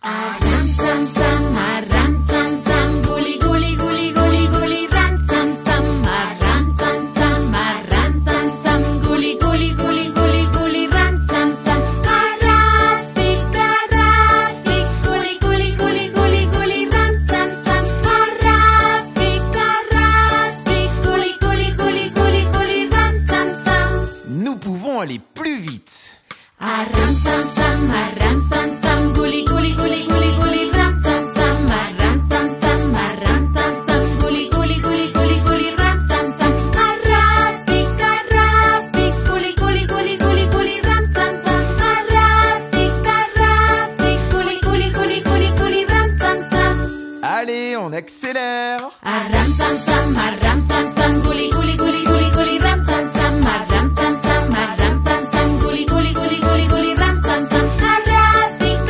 Aram sam sam, aram sam sam, guli guli guli guli guli, ram sam sam, aram sam sam, aram sam sam, guli guli guli guli guli, ram sam sam. Arafik, arafik, guli guli guli guli guli, ram sam sam. Arafik, arafik, guli guli guli guli guli, ram sam sam. Nous pouvons aller plus vite. Aram sam sam, aram sam sam, guli guli guli guli guli, ram sam sam. Aram sam sam, aram sam sam, guli guli guli guli guli, ram sam sam. Arafik, arafik, guli guli guli guli guli, ram sam sam. Arafik, arafik, guli guli guli guli guli, ram sam sam. Allez, on accélère. Aram sam sam, guli guli